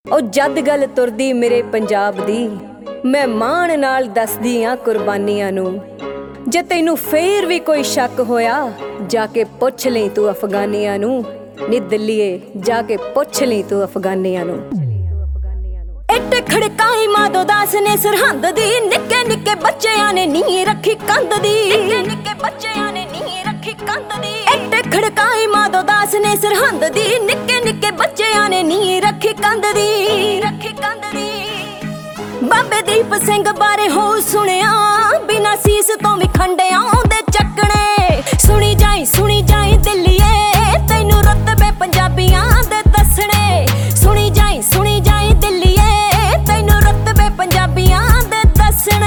ਉਹ ਜਦ ਗੱਲ ਤੁਰਦੀ ਮੇਰੇ ਪੰਜਾਬ ਦੀ, ਮੈਂ ਮਾਣ ਨਾਲ ਦੱਸਦੀ ਆ ਕੁਰਬਾਨੀਆਂ ਨੂੰ। ਜੇ ਤੈਨੂੰ ਫੇਰ ਵੀ ਕੋਈ ਸ਼ੱਕ ਹੋਇਆ, ਜਾ ਕੇ ਪੁੱਛ ਲਈ ਤੂੰ ਅਫਗਾਨੀਆਂ ਨੂੰ। ਨੀ ਦਿੱਲੀਏ ਜਾ ਕੇ ਪੁੱਛ ਲਈ ਤੂੰ ਅਫਗਾਨੀਆਂ ਨੂੰ। ਇੱਟ ਖੜਕਾਈ ਮਾਧੋ ਦਾਸ ਨੇ ਸਰਹੰਦ ਦੀ, ਨਿੱਕੇ ਨਿੱਕੇ ਬੱਚਿਆਂ ਨੇ ਨੀਂਹ ਰੱਖੀ ਕੰਧ ਦੀ। ਨਿੱਕੇ ਨਿੱਕੇ ਬੱਚਿਆਂ ਨੇ ਨੀਂਹ ਰੱਖੀ ਕੰਧ ਦੀ। ਇੱਟ ਖੜਕਾਈ ਮਾਧੋ ਦਾਸ ਨੇ ਸਰਹੰਦ ਦੀ, ਨਿੱਕੇ ਨਿੱਕੇ ਬੱਚਿਆਂ ਨੇ ਨੀਂਹ ਰੱਖੀ ਕੰਧ ਦੀ। ਰੱਖੀ ਕੰਧ ਦੀ। ਬਾਬੇ ਦੀਪ ਸਿੰਘ ਬਾਰੇ ਹੋ ਸੁਣਿਆ, ਬਿਨਾਂ ਸੀਸ ਤੋਂ ਵੀ ਖੰਡਿਆਂ ਦੇ ਚੱਕਣੇ। ਸੁਣੀ ਜਾਈ ਦਿੱਲੀਏ, ਤੈਨੂੰ ਰੁਤਬੇ ਪੰਜਾਬੀਆਂ ਦੇ ਦੱਸਣੇ। ਸੁਣੀ ਜਾਈ ਦਿੱਲੀਏ, ਤੈਨੂੰ ਰੁਤਬੇ ਪੰਜਾਬੀਆਂ ਦੇ ਦੱਸਣੇ।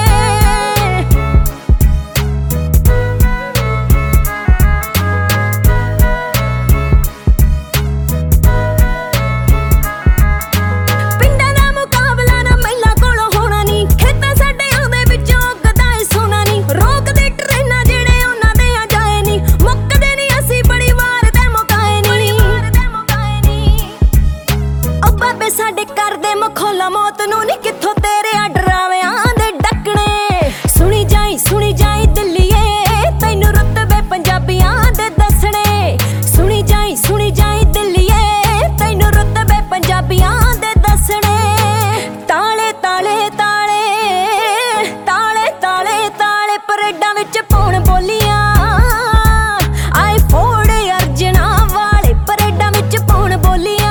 ਸਾਡੇ ਕਰਦੇ ਮਖੌਲਾ ਮੌਤ ਨੂੰ ਨੀ, ਕਿੱਥੋਂ ਤੇਰੇ ਡਰਾਵਿਆਂ ਦੇ ਡੱਕਣੇ। ਸੁਣੀ ਜਾਈ ਦਿੱਲੀਏ, ਤੈਨੂੰ ਰੁਤਬੇ ਪੰਜਾਬੀਆਂ ਦੇ ਦੱਸਣੇ। ਸੁਣੀ ਜਾਈ ਦਿੱਲੀਏ, ਤੈਨੂੰ ਰੁਤਬੇ ਪੰਜਾਬੀਆਂ ਦੇ ਦੱਸਣੇ। ਤਾਲੇ ਤਾਲੇ ਤਾਲੇ ਤਾਲੇ ਤਾਲੇ ਤਾਲੇ ਪਰੇਡਾਂ ਵਿੱਚ ਪਾਉਣ ਬੋਲੀਆਂ। ਆਏ ਫੋੜ ਅਰਜਨਾ ਵਾਲੇ ਪਰੇਡਾਂ ਵਿੱਚ ਪਾਉਣ ਬੋਲੀਆਂ।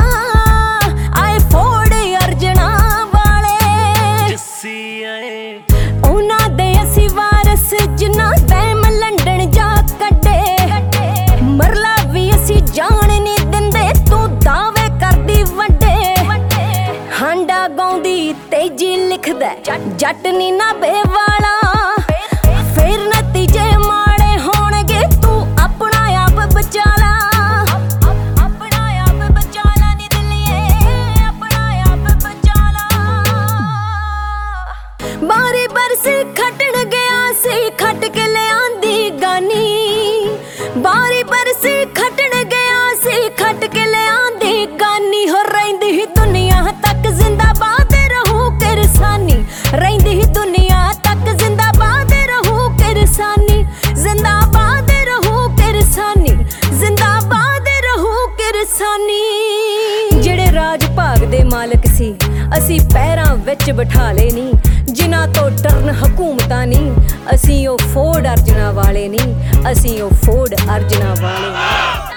ਉਹਨਾਂ ਦੇ ਅਸੀਂ ਵਾਰਸ, ਜਿਨ੍ਹਾਂ ਦੈਮ ਲੰਡਨ ਜਾ ਕੱਢੇ। ਮਰਲਾ ਵੀ ਅਸੀਂ ਜਾਣ ਨੀ ਦਿੰਦੇ, ਤੂੰ ਦਾਅਵੇ ਕਰਦੀ ਵੱਡੇ। ਹਾਂਡਾ ਗਾਉਂਦੀ ਤੇਜੀ ਲਿਖਦਾ ਜੱਟ ਨੀ ਨਾਭੇ ਵਾਲਾ। ਫੇਰ ਨਤੀਜੇ ਮਾੜੇ ਹੋਣਗੇ, ਤੂੰ ਆਪਣਾ ਆਪ ਬਚਾ ਲਾ। ਆਪਣਾ ਆਪ ਬਚਾ ਲਾ ਨੀ ਦਿੱਲੀਏ, ਆਪਣਾ ਆਪ ਬਚਾ ਲਾ। ਬਾਰੀ ਬਰਸੀ ਖੱਟਣ ਗਿਆ ਸੀ, ਖੱਟ ਕੇ ਲਿਆਂਦੀ ਗਾਨੀ। ਬਾਰੀ ਬਰਸੀ ਖੱਟਣ ਗਿਆ ਸੀ, ਖੱਟ ਕੇ ਲਿਆਂਦੀ ਗਾਨੀ। ਹੋ ਰਹਿੰਦੀ ਹੀ ਦੁਨੀਆ ਤੱਕ ਜ਼ਿੰਦਾਬਾਦ ਰਹੂ ਕਿਰਸਾਨੀ। ਰਹਿੰਦੀ ਹੀ ਦੁਨੀਆ ਤੱਕ ਜ਼ਿੰਦਾਬਾਦ ਰਹੂ ਕਿਰਸਾਨੀ। ਜ਼ਿੰਦਾਬਾਦ ਰਹੂ ਕਿਰਸਾਨੀ, ਜ਼ਿੰਦਾਬਾਦ ਰਹੂ ਕਿਰਸਾਨੀ। ਜਿਹੜੇ ਰਾਜ ਭਾਗ ਦੇ ਮਾਲਕ ਸੀ, ਅਸੀਂ ਪੈਰਾਂ ਵਿੱਚ ਬਿਠਾ ਲਏ ਨੀ। ਜਿਨ੍ਹਾਂ ਤੋਂ ਡਰਨ ਹਕੂਮਤਾਂ ਨਹੀਂ, ਅਸੀਂ ਉਹ ਫੋੜ ਅਰਜਨਾ ਵਾਲੇ ਨਹੀਂ। ਅਸੀਂ ਉਹ ਫੋੜ ਅਰਜਨਾ ਵਾਲੇ ਨਹੀਂ।